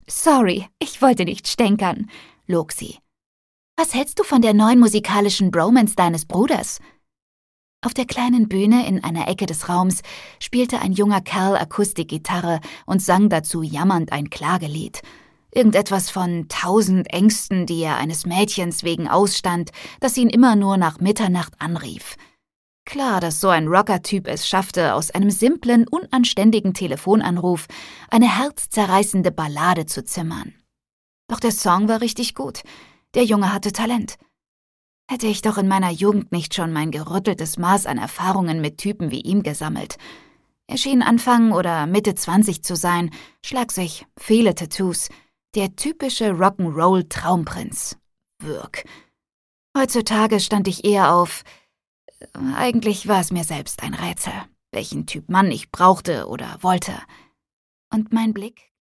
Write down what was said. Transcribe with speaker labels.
Speaker 1: Sorry, ich wollte nicht stänkern, log sie. Was hältst du von der neuen musikalischen Bromance deines Bruders? Auf der kleinen Bühne in einer Ecke des Raums spielte ein junger Kerl Akustikgitarre und sang dazu jammernd ein Klagelied. Irgendetwas von 1000 Ängsten, die er eines Mädchens wegen ausstand, das ihn immer nur nach Mitternacht anrief. Klar, dass so ein Rocker-Typ es schaffte, aus einem simplen, unanständigen Telefonanruf eine herzzerreißende Ballade zu zimmern. Doch der Song war richtig gut. Der Junge hatte Talent. Hätte ich doch in meiner Jugend nicht schon mein gerütteltes Maß an Erfahrungen mit Typen wie ihm gesammelt. Er schien Anfang oder Mitte 20 zu sein, schlagsig, viele Tattoos, der typische Rock'n'Roll-Traumprinz. Würg. Heutzutage stand ich eher auf... Eigentlich war es mir selbst ein Rätsel, welchen Typ Mann ich brauchte oder wollte. Und mein Blick